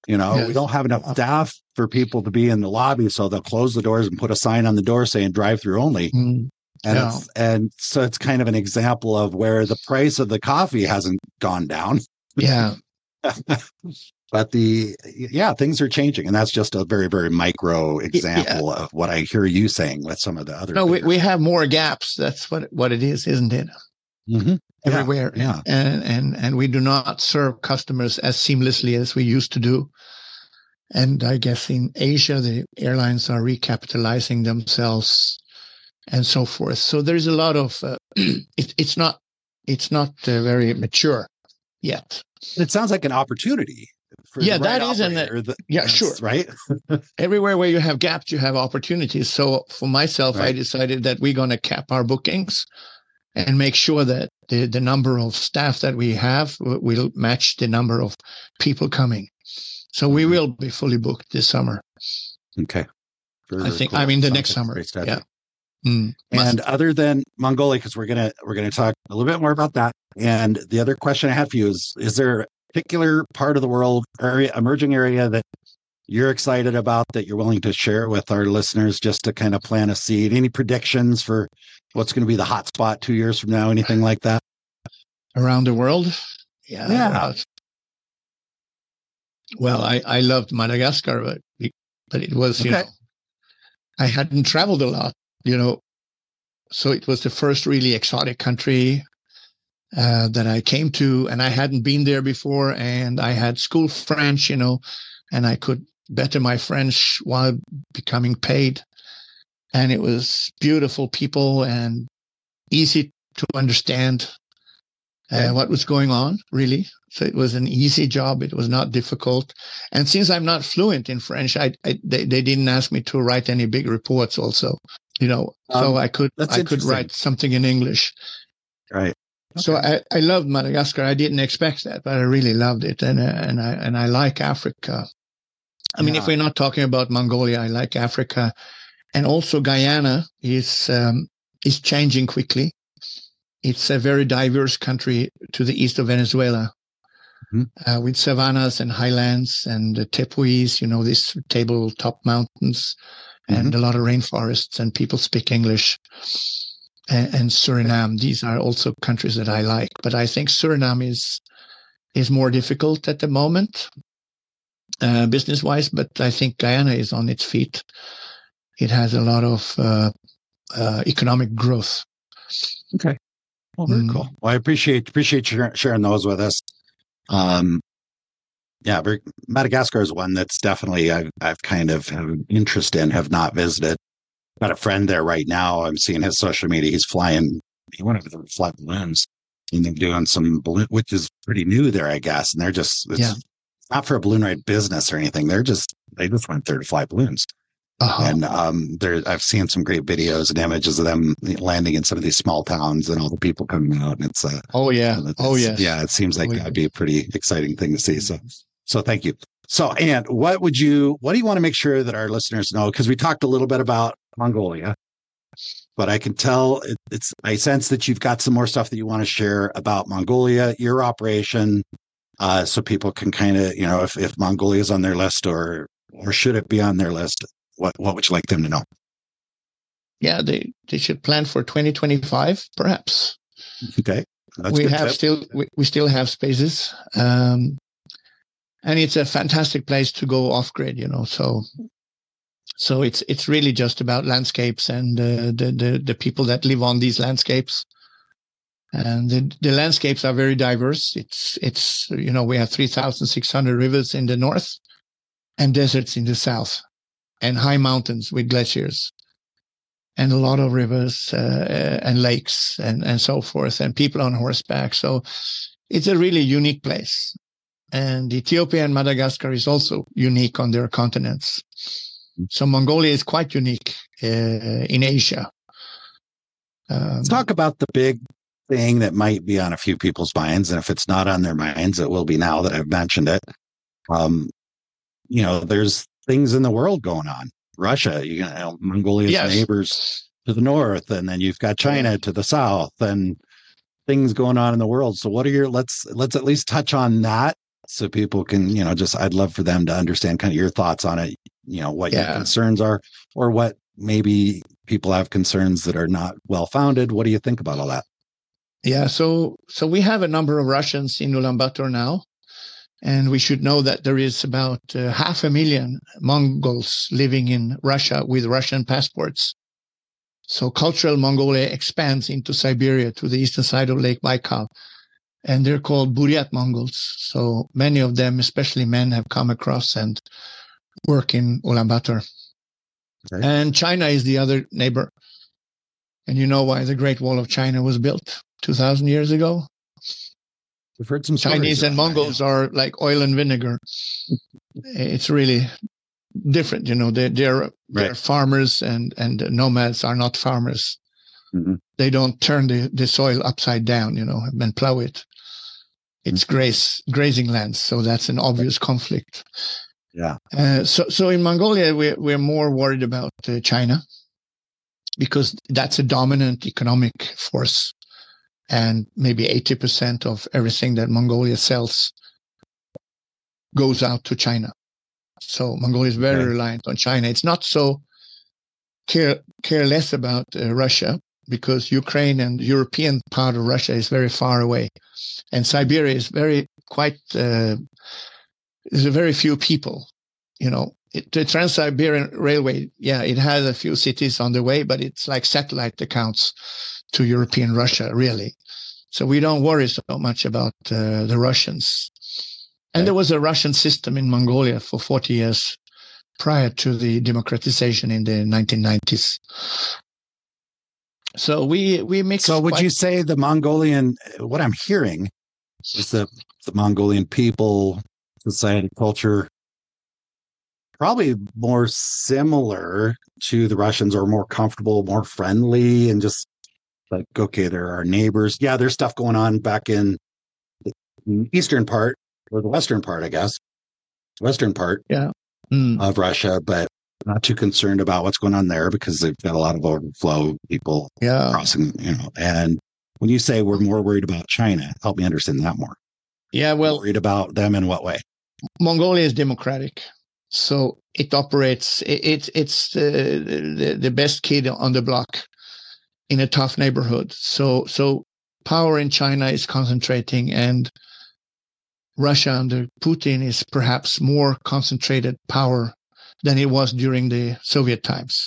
You know, Yes. we don't have enough staff for people to be in the lobby, so they'll close the doors and put a sign on the door saying drive-through only. Mm. And so it's kind of an example of where the price of the coffee hasn't gone down. Yeah. But things are changing. And that's just a very, very micro example of what I hear you saying with some of the other. No, we have more gaps. That's what it is, isn't it? Mm-hmm. Everywhere. Yeah. And we do not serve customers as seamlessly as we used to do. And I guess in Asia, the airlines are recapitalizing themselves and so forth. So there's a lot of, it's not very mature yet. It sounds like an opportunity. That is sure. Right. Everywhere where you have gaps, you have opportunities. So for myself, I decided that we're going to cap our bookings and make sure that the number of staff that we have will match the number of people coming. So we will be fully booked this summer. Okay. I think, cool. I mean, the next summer. Yeah. And other than Mongolia, because we're gonna talk a little bit more about that. And the other question I have for you is there a particular part of the world emerging area that you're excited about that you're willing to share with our listeners just to kind of plant a seed? Any predictions for what's going to be the hot spot 2 years from now? Anything like that? Around the world? Yeah. Well, I loved Madagascar, but it was, I hadn't traveled a lot, so it was the first really exotic country that I came to, and I hadn't been there before, and I had school French, and I could better my French while becoming paid. And it was beautiful people and easy to understand what was going on, really. So it was an easy job. It was not difficult. And since I'm not fluent in French, they didn't ask me to write any big reports also, so I could write something in English. Right. Okay. So I loved Madagascar. I didn't expect that, but I really loved it. And I like Africa. I mean, if we're not talking about Mongolia, I like Africa. And also Guyana is changing quickly. It's a very diverse country to the east of Venezuela, with savannas and highlands and tepuis, these tabletop mountains, and a lot of rainforests, and people speak English. And Suriname, these are also countries that I like. But I think Suriname is more difficult at the moment, business-wise, but I think Guyana is on its feet. It has a lot of economic growth. Okay. Well, very cool. Well, I appreciate you sharing those with us. Madagascar is one that's definitely I've kind of have an interest in, have not visited. Got a friend there right now. I'm seeing his social media. He went over to fly balloons, and they're doing some balloon, which is pretty new there, I guess. And they're just, it's not for a balloon ride business or anything. They just went there to fly balloons. And I've seen some great videos and images of them landing in some of these small towns and all the people coming out. And it's it seems like that'd be a pretty exciting thing to see. So thank you. So, and what do you want to make sure that our listeners know? Because we talked a little bit about Mongolia, but I can tell I sense that you've got some more stuff that you want to share about Mongolia, your operation, so people can kind of, if Mongolia is on their list or should it be on their list, what would you like them to know? Yeah, they should plan for 2025, perhaps. Okay. We still have spaces. And it's a fantastic place to go off grid, So it's really just about landscapes and the people that live on these landscapes. And the landscapes are very diverse. It's we have 3,600 rivers in the north and deserts in the south, and high mountains with glaciers, and a lot of rivers and lakes and so forth, and people on horseback. So it's a really unique place. And Ethiopia and Madagascar is also unique on their continents. So Mongolia is quite unique in Asia. Let's talk about the big thing that might be on a few people's minds. And if it's not on their minds, it will be now that I've mentioned it. There's things in the world going on. Russia, Mongolia's neighbors to the north, and then you've got China to the south, and things going on in the world. So what are let's at least touch on that. so people can, just, I'd love for them to understand kind of your thoughts on it, what your concerns are, or what maybe people have concerns that are not well-founded. What do you think about all that? Yeah, so we have a number of Russians in Ulaanbaatar now, and we should know that there is about 500,000 Mongols living in Russia with Russian passports. So cultural Mongolia expands into Siberia to the eastern side of Lake Baikal, and they're called Buryat Mongols. So many of them, especially men, have come across and work in Ulaanbaatar. Okay. And China is the other neighbor. And you know why the Great Wall of China was built 2,000 years ago? We've heard some Chinese and Mongols are like oil and vinegar. It's really different, they're farmers, and nomads are not farmers. Mm-hmm. They don't turn the soil upside down, and plow it. It's grazing lands, so that's an obvious conflict. Yeah. So in Mongolia, we're more worried about China, because that's a dominant economic force, and maybe 80% of everything that Mongolia sells goes out to China. So Mongolia is very reliant on China. It's not so care less about Russia, because Ukraine and the European part of Russia is very far away, and Siberia is there's very few people. The Trans-Siberian Railway, it has a few cities on the way, but it's like satellite accounts to European Russia, really. So we don't worry so much about the Russians. And there was a Russian system in Mongolia for 40 years prior to the democratization in the 1990s. So we mix. So would you say the Mongolian, what I'm hearing is the Mongolian people, society, culture, probably more similar to the Russians, or more comfortable, more friendly, and just like, okay, they're our neighbors. Yeah, there's stuff going on back in the eastern part, or the western part, I guess. Western part of Russia, but not too concerned about what's going on there, because they've got a lot of overflow people crossing, And when you say we're more worried about China, help me understand that more. Yeah, well, worried about them in what way? Mongolia is democratic, so it operates. It's the best kid on the block in a tough neighborhood. So power in China is concentrating, and Russia under Putin is perhaps more concentrated power than it was during the Soviet times.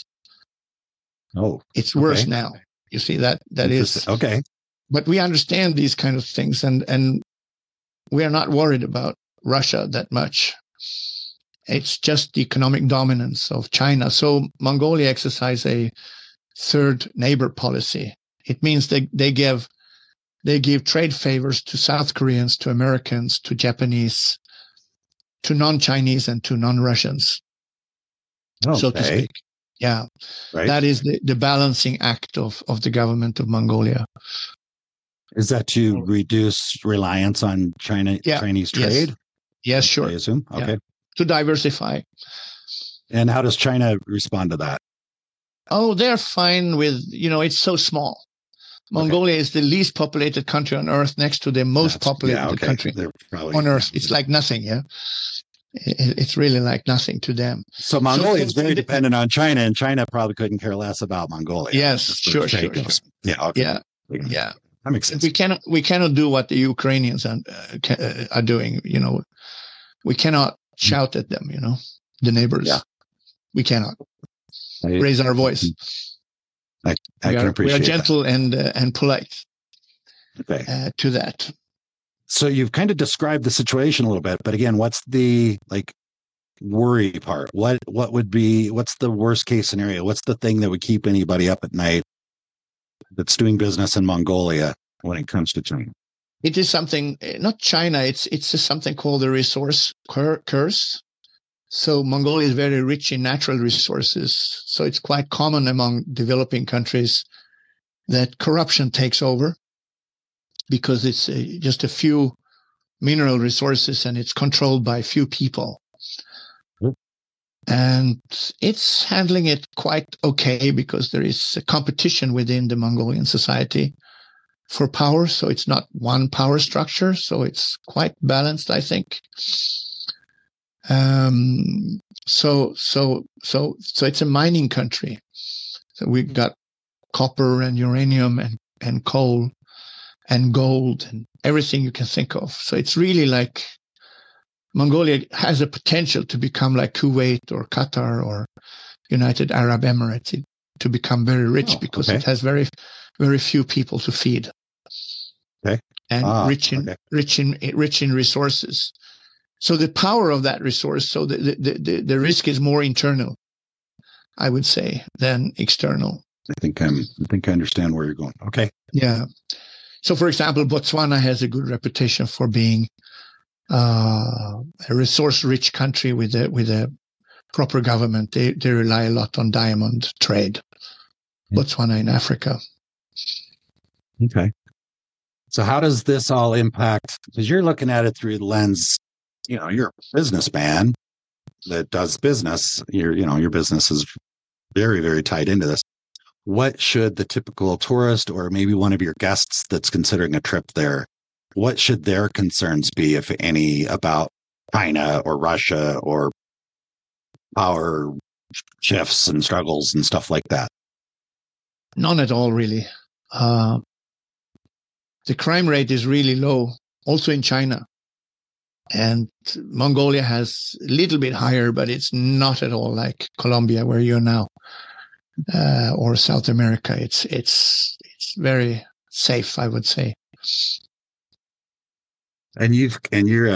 Oh, it's worse now. You see, that is okay. But we understand these kind of things, and we are not worried about Russia that much. It's just the economic dominance of China. So Mongolia exercise a third neighbor policy. It means they give trade favors to South Koreans, to Americans, to Japanese, to non-Chinese, and to non-Russians. Okay. So to speak. Yeah. Right. That is the balancing act of the government of Mongolia. Is that to reduce reliance on Chinese trade? Yes, sure. I assume. Okay. Yeah. To diversify. And how does China respond to that? Oh, they're fine with, it's so small. Mongolia is the least populated country on Earth, next to the most populated country on Earth. It's like nothing, It's really like nothing to them. So Mongolia is very dependent on China, and China probably couldn't care less about Mongolia. Yes, sure. Yeah, okay. Yeah. That makes sense. We cannot do what the Ukrainians are doing. We cannot shout at them. The neighbors. Yeah. We cannot raise our voice. I can appreciate. We are gentle and polite. Okay. To that. So you've kind of described the situation a little bit, but again, what's the worry part? What's the worst case scenario? What's the thing that would keep anybody up at night that's doing business in Mongolia when it comes to China? It is something, not China, it's something called the resource curse. So Mongolia is very rich in natural resources. So it's quite common among developing countries that corruption takes over, because it's just a few mineral resources and it's controlled by few people. And it's handling it quite okay, because there is a competition within the Mongolian society. for power. So it's not one power structure. So it's quite balanced, I think. So it's a mining country. So we've got copper and uranium and coal and gold and everything you can think of. So it's really like Mongolia has a potential to become like Kuwait or Qatar or United Arab Emirates, to become very rich because it has very, very few people to feed. Okay. And rich in resources. So the power of that resource, so the risk is more internal, I would say, than external. I think I understand where you're going. Okay. Yeah. So, for example, Botswana has a good reputation for being a resource-rich country with a proper government. They rely a lot on diamond trade. Botswana in Africa. Okay. So how does this all impact? Because you're looking at it through the lens, you're a businessman that does business. Your business is very, very tied into this. What should the typical tourist, or maybe one of your guests that's considering a trip there, what should their concerns be, if any, about China or Russia or power shifts and struggles and stuff like that? None at all, really. The crime rate is really low, also in China. And Mongolia has a little bit higher, but it's not at all like Colombia, where you're now, or South America. It's very safe, I would say. And you're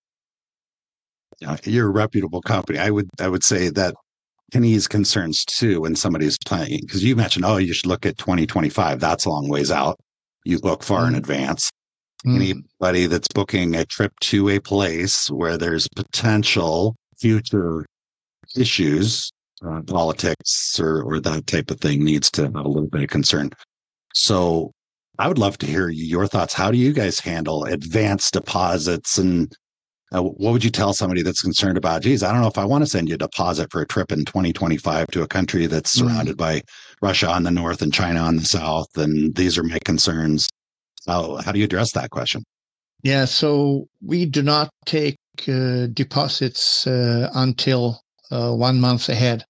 a reputable company. I would say that can ease concerns too when somebody's planning, because you mentioned, you should look at 2025. That's a long ways out. You book far in advance. Anybody that's booking a trip to a place where there's potential future issues, politics or that type of thing, needs to have a little bit of concern. So I would love to hear your thoughts. How do you guys handle advanced deposits? And what would you tell somebody that's concerned about, geez, I don't know if I want to send you a deposit for a trip in 2025 to a country that's surrounded by Russia on the north and China on the south, and these are my concerns. How do you address that question? Yeah, so we do not take deposits until 1 month ahead.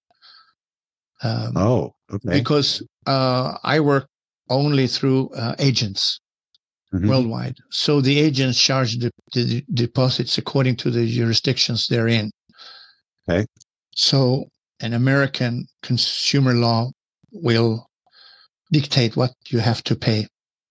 Okay. Because I work only through agents worldwide. So the agents charge the deposits according to the jurisdictions they're in. Okay. So an American consumer law will dictate what you have to pay.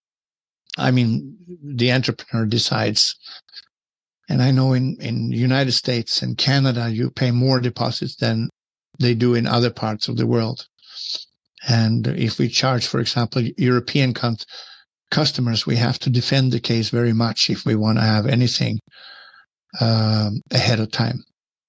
I mean, the entrepreneur decides. And I know in the United States and Canada, you pay more deposits than they do in other parts of the world. And if we charge, for example, European customers, we have to defend the case very much if we want to have anything ahead of time,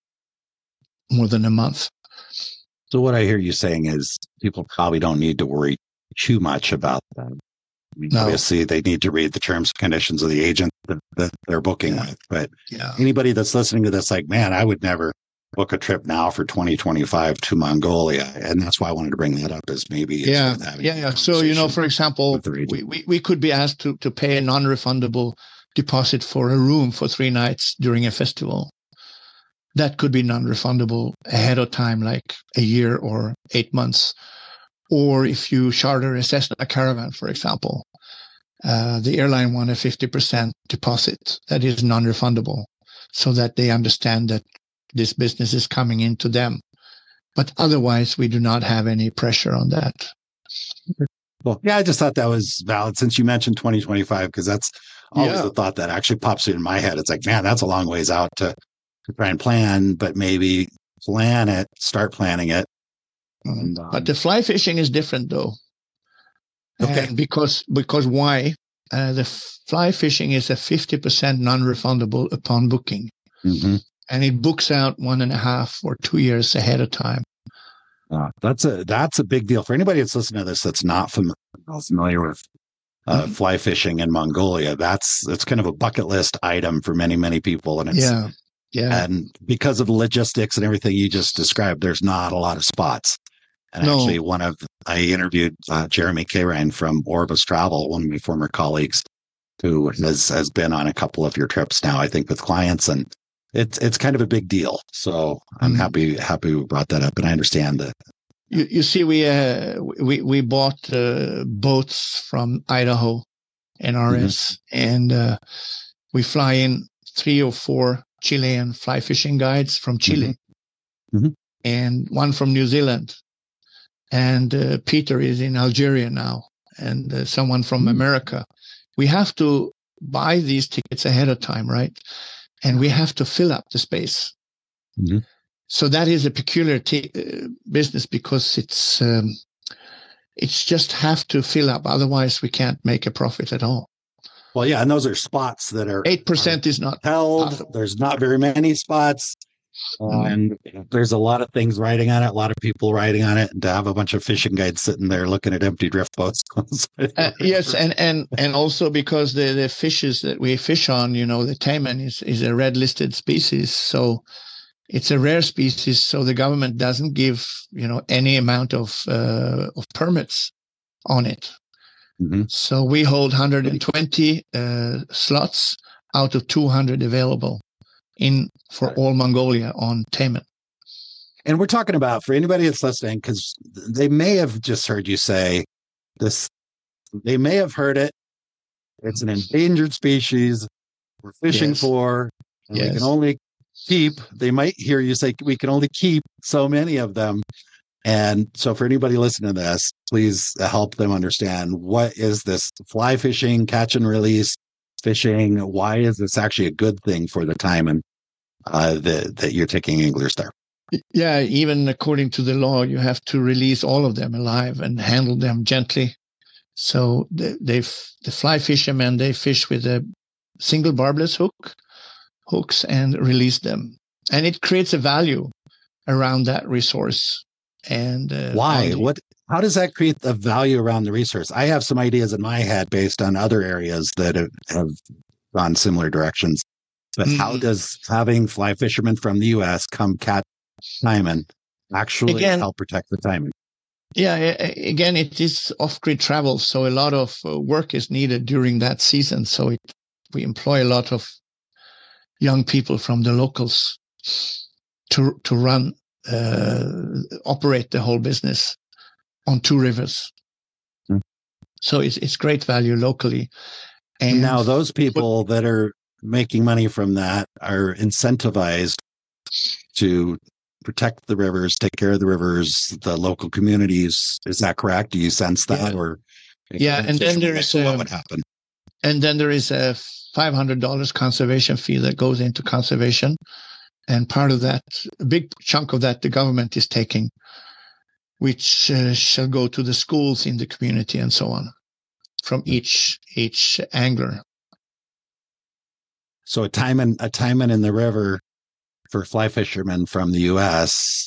more than a month. So what I hear you saying is people probably don't need to worry too much about that. I mean, obviously, they need to read the terms and conditions of the agent that they're booking with. But anybody that's listening to this, like, man, I would never book a trip now for 2025 to Mongolia. And that's why I wanted to bring that up, is maybe. So, for example, we could be asked to pay a non-refundable deposit for a room for 3 nights during a festival. That could be non-refundable ahead of time, like a year or 8 months. Or if you charter a Cessna Caravan, for example, the airline wants a 50% deposit that is non-refundable, so that they understand that this business is coming into them. But otherwise, we do not have any pressure on that. Well, I just thought that was valid since you mentioned 2025, because that's always the thought that actually pops in my head. It's like, man, that's a long ways out to try and plan, but maybe start planning it. But the fly fishing is different, though. Okay. And because why? The fly fishing is a 50% non-refundable upon booking. Mm-hmm. And it books out 1.5 or 2 years ahead of time. That's a big deal for anybody that's listening to this that's not familiar with fly fishing in Mongolia. It's kind of a bucket list item for many, many people. And it's, and because of the logistics and everything you just described, there's not a lot of spots. And actually, one of I interviewed Jeremy Carine from Orbis Travel, one of my former colleagues, who has been on a couple of your trips now, I think, with clients, and it's kind of a big deal. So I'm happy we brought that up, and I understand that. You see, we bought boats from Idaho, NRS, and we fly in 3 or 4 Chilean fly fishing guides from Chile, and one from New Zealand, and Peter is in Algeria now, and someone from America. We have to buy these tickets ahead of time, right? And we have to fill up the space. So that is a peculiar business, because it's just have to fill up. Otherwise, we can't make a profit at all. Well, yeah, and those are spots that are 8% is not held. possible. There's not very many spots. And there's a lot of things riding on it, a lot of people riding on it, and to have a bunch of fishing guides sitting there looking at empty drift boats. Yes, and also because the fishes that we fish on, the taimen is a red listed species, so it's a rare species. So the government doesn't give any amount of permits on it. So we hold 120 slots out of 200 available for all Mongolia on taimen. And we're talking about, for anybody that's listening, because they may have just heard you say this, they may have heard it. It's an endangered species we're fishing for, and we can only they might hear you say we can only keep so many of them. And so for anybody listening to this, please help them understand, what is this fly fishing, catch and release fishing? Why is this actually a good thing for the taimen that you're taking anglers there? Yeah, even according to the law, you have to release all of them alive and handle them gently. So the fly fishermen, they fish with a single barbless hooks and release them. And it creates a value around that resource. And why? How does that create the value around the resource? I have some ideas in my head based on other areas that have gone similar directions. But how does having fly fishermen from the U.S. come catch taimen actually help protect the taimen? Yeah, again, it is off-grid travel, so a lot of work is needed during that season. So we employ a lot of young people from the locals to run, operate the whole business on 2 rivers. So it's great value locally. And now those people that are making money from that are incentivized to protect the rivers, take care of the rivers, the local communities. Is that correct? Do you sense that? Or and then there is what would happen? And then there is a $500 conservation fee that goes into conservation, and part of that, a big chunk of that, the government is taking, which shall go to the schools in the community and so on, from each angler. So a taimen in the river for fly fishermen from the U.S.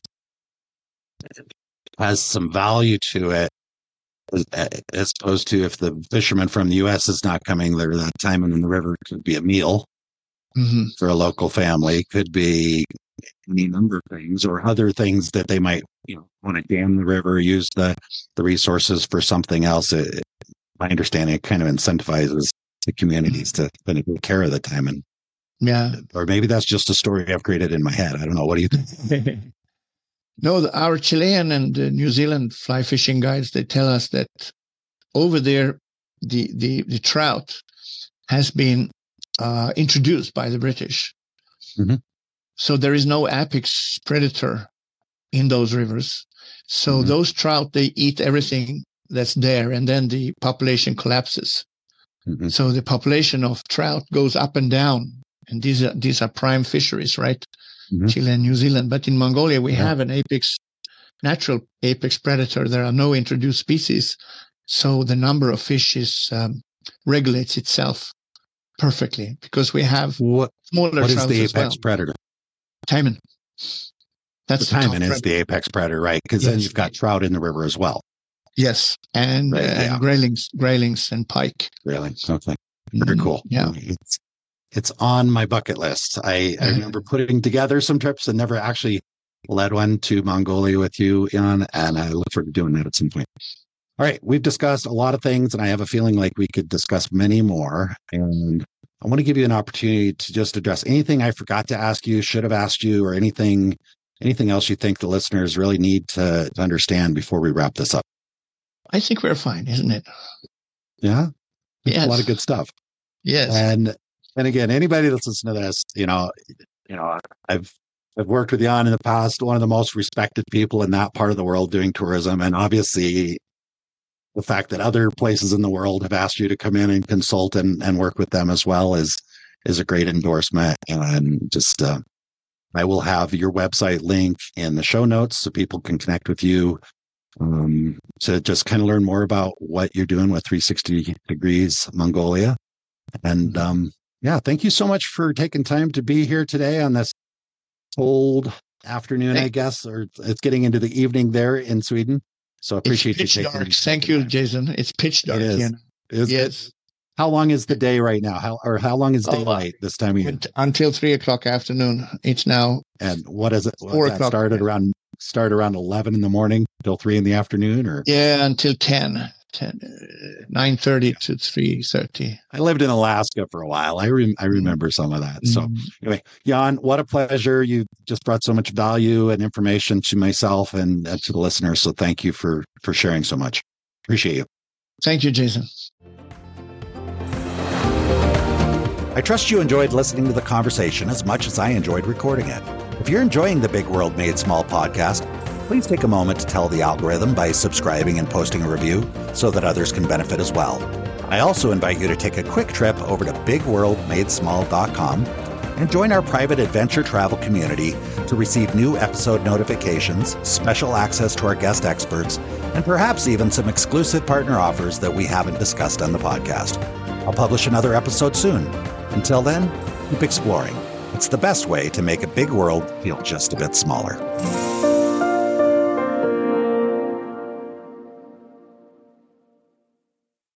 has some value to it, as opposed to if the fisherman from the U.S. is not coming there, that taimen in the river could be a meal for a local family, could be any number of things, or other things that they might want to dam the river, use the resources for something else. My understanding, it kind of incentivizes the communities to take care of the taimen. Yeah. Or maybe that's just a story I've created in my head. I don't know. What do you think? No, our Chilean and New Zealand fly fishing guides, they tell us that over there, the trout has been introduced by the British. So there is no apex predator in those rivers. So those trout, they eat everything that's there, and then the population collapses. So the population of trout goes up and down. And these are prime fisheries, right? Chile and New Zealand. But in Mongolia, we have an natural apex predator. There are no introduced species. So the number of fish regulates itself perfectly, because we have smaller what trout. What is the apex predator? Taimen. That's the taimen is the apex predator, right? Because then you've got trout in the river as well. Yes, and graylings and pike. Graylings, okay. Very cool. Yeah. It's on my bucket list. I remember putting together some trips and never actually led one to Mongolia with you, Jan, and I look forward to doing that at some point. All right, we've discussed a lot of things, and I have a feeling like we could discuss many more. And I want to give you an opportunity to just address anything I forgot to ask you, should have asked you, or anything else you think the listeners really need to understand before we wrap this up. I think we're fine, isn't it? Yeah? Yes. A lot of good stuff. Yes. And again, anybody that's listening to this, I've worked with Jan in the past, one of the most respected people in that part of the world doing tourism. And obviously the fact that other places in the world have asked you to come in and consult and work with them as well is a great endorsement. And just, I will have your website link in the show notes so people can connect with you to just kind of learn more about what you're doing with 360 Degrees Mongolia. And thank you so much for taking time to be here today on this cold afternoon, I guess, or it's getting into the evening there in Sweden. So I appreciate you taking dark. Thank you, Jason. It's pitch dark. It is. Yes. How long is the day right now? How long is daylight this time of year? Until 3:00 afternoon. It's now. And what is it? 4:00. Start around 11 in the morning till 3 in the afternoon, or? Yeah, until 9:30 to 3:30. I lived in Alaska for a while. I remember some of that. So anyway, Jan, what a pleasure. You just brought so much value and information to myself and to the listeners. So thank you for sharing so much. Appreciate you. Thank you, Jason. I trust you enjoyed listening to the conversation as much as I enjoyed recording it. If you're enjoying the Big World Made Small podcast, please take a moment to tell the algorithm by subscribing and posting a review so that others can benefit as well. I also invite you to take a quick trip over to bigworldmadesmall.com and join our private adventure travel community to receive new episode notifications, special access to our guest experts, and perhaps even some exclusive partner offers that we haven't discussed on the podcast. I'll publish another episode soon. Until then, keep exploring. It's the best way to make a big world feel just a bit smaller.